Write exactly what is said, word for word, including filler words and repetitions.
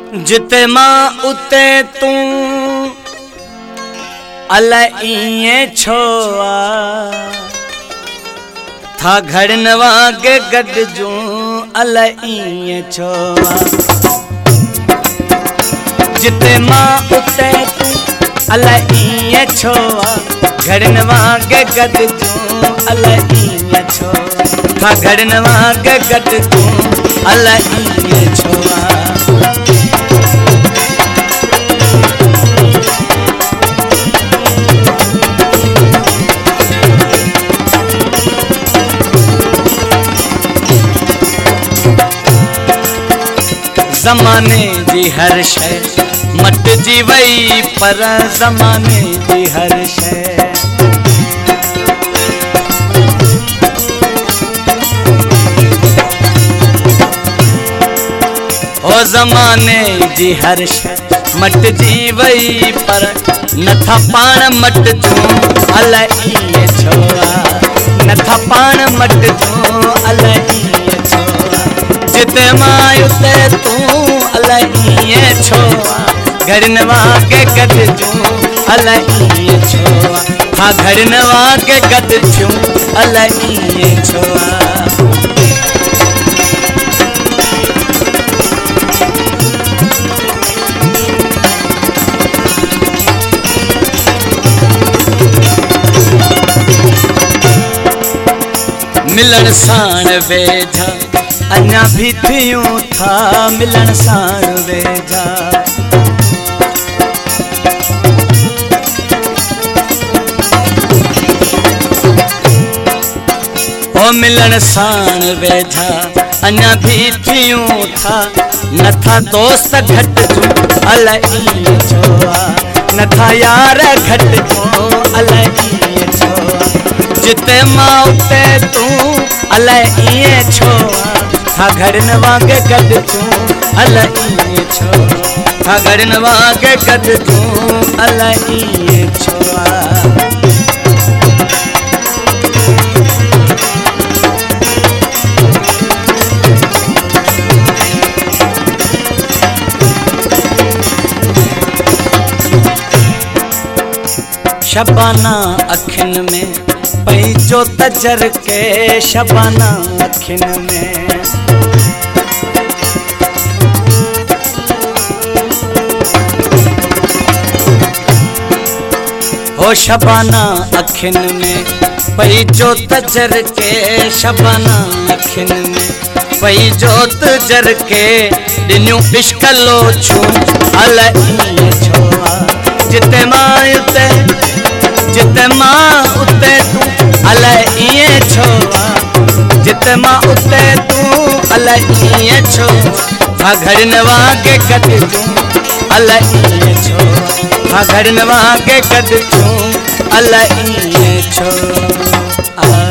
जिते मां उते तू अला इए छोआ था घड़न वागे गड जू अला इए छोआ जिते मां उते तू अला इए छोआ घड़न वागे गड जू अला इए छोआ था घड़न वागे गड जू अला इए छोआ ज़माने जी हर शय मट जी वई पर ज़माने जी हर शय ओ ज़माने जी हर शय मट जी वई पर नथा पाण मट जूं अला इए छोआ नथा पाण मट जूं अला इए छोआ जिते मां उते तू अला इए छोआ घड़न वागे गद जूं अला इए छोआ हा घड़न वागे गद जूं अला इए छोआ मिलन साण वेझा अन्या भी थियूं था मिलन साण वेझा ओ मिलन साण वेझा अन्या भी थियूं था नथा दोस्त घट जूं अला इए छोआ नथा यार घट जूं अला इए छोआ जिते मां उते तू अला इए छोआ हा घड़न वागे गद जूं अला इए छोआ हा घड़न वागे गद जूं अला इए छोआ शबाना अखिन में पैजो तजर के शबाना अखिन में हो शबाना अखिन में पैजो तजर के शबाना अखिन में पैजो तजर के दिन्यूं इश्क लो छू अला इए छोआ जिते मां उते जिते मां उते तू अला इए छोआ जिते मां उते तू अला इए छोआ हा घड़न वागे गद जूं अला इए छोआ हा घड़न वागे गद जूं अला इए छोआ।